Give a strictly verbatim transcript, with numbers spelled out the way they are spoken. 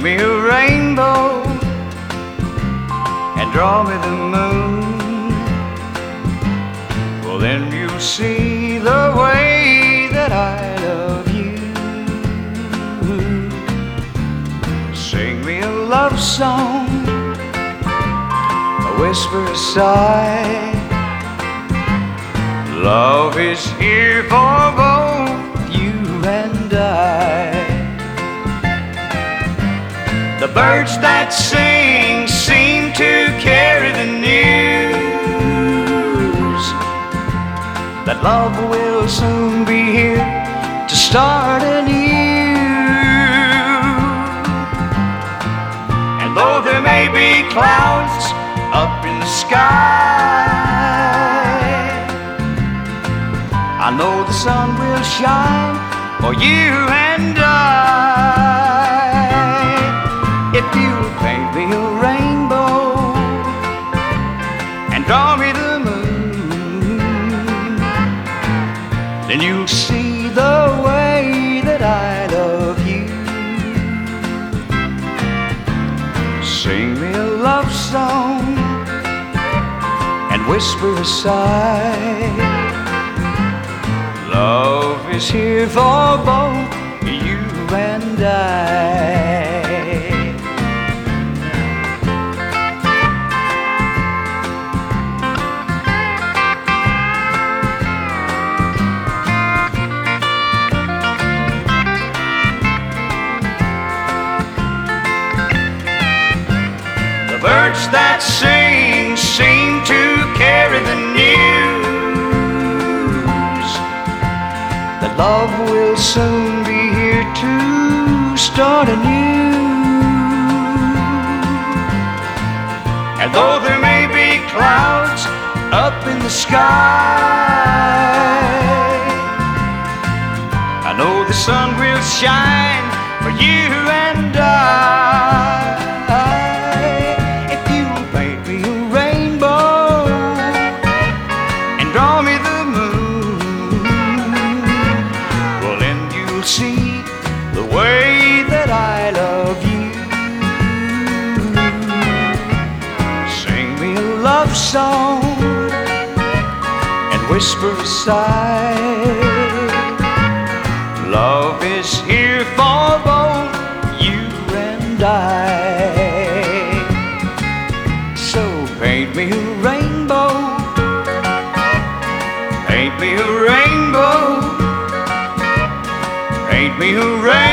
me a rainbow and draw me the moon. Well, then you'll see the way that I love you. Sing me a love song, a whisper, a sigh. Love is here for both you and I. The birds that sing seem to carry the news that love will soon be here to start anew. And though there may be clouds up in the sky, I know the sun will shine for you and I. If you paint me a rainbow and draw me the moon, then you'll see the way that I love you. Sing me a love song and whisper a sigh. Love is here for both you and I. The birds that sing seem to carry the news that love will soon be here to start anew. And though there may be clouds up in the sky, I know the sun will shine for you and I. If you paint me a rainbow and draw me the see the way that I love you. Sing me a love song and whisper a sigh. Love is here for both you and I. So paint me a rainbow, paint me a rainbow, paint me a rainbow.